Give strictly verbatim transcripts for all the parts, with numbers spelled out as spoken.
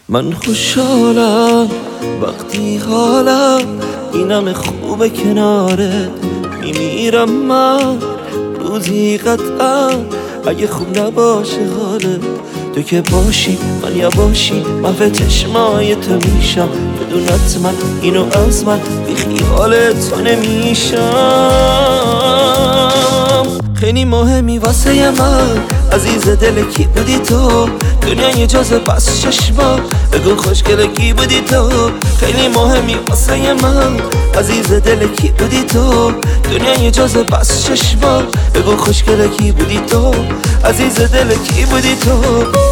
من خوشحالم وقتی حالم اینم خوبه کنارت میمیرم من روزی قطعا اگه خوب نباشه حالت تو که باشی من یا باشی من به چشمای تو میشم بدونت من اینو از من بی خیال تو نمیشم خیلی مهمی واسه من عزیز دل کی بودی تو دنیای جازه بس چشما بگو خوشگل کی بودی تو خیلی مهمی واسه من عزیز دل کی بودی تو دنیای جازه بس چشما بگو خوشگل کی بودی تو عزیز دل کی بودی تو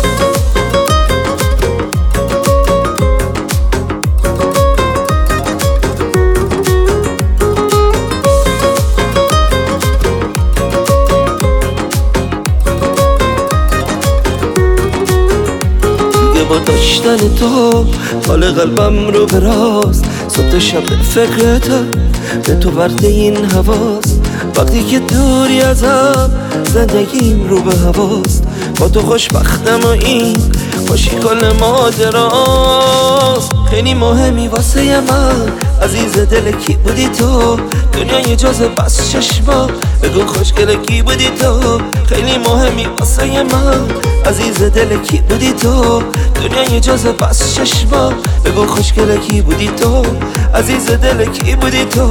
با داشتن تو حال قلبم رو براست صبح شب به فکرتم به تو ورد این هواست وقتی که دوری ازم زندگیم رو به هواست با تو خوشبختم و این خوشی کل ماجراست خیلی مهمی واسه من عزیز دل کی بودی تو دنیای جازه بس چشما بگو خوشگل کی بودی تو خیلی مهمی واسه من عزیز دل کی بودی تو دنیای جازه بس چشما بگو خوشگل کی بودی تو عزیز دل کی بودی تو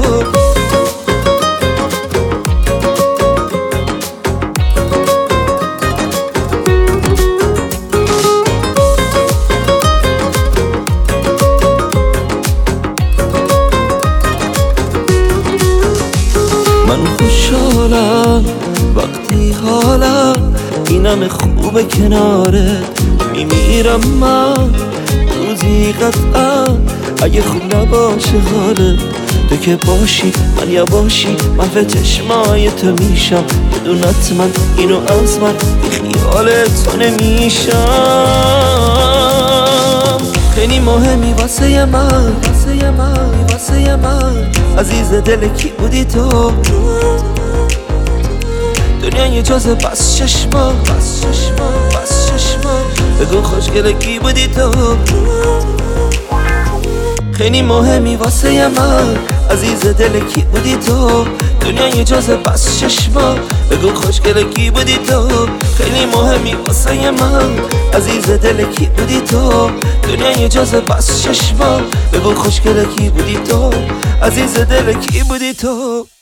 من خوشحالم وقتی حالم اینم خوبه کنارت میمیرم من روزی قطعا اگه خوب نباشه حالت تو که باشی من یا باشی من به چشمای تو میشم بدونت من اینو از من بی خیال تو نمیشم خیلی مهمی واسه من واسه من واسه من عزیز دل کی بودی تو دنیای جازه بس چشما بس چشما بس چشما بگو خوشگل کی بودی تو خیلی مهمی واسه من عزیز دل کی بودی تو دنیای جازه بس چشما بگو خوشگل کی بودی تو خیلی مهمی واسه من عزیز دل کی بودی تو دنیای جازه بس چشما بگو خوشگل کی بودی تو عزیز دل کی بودی تو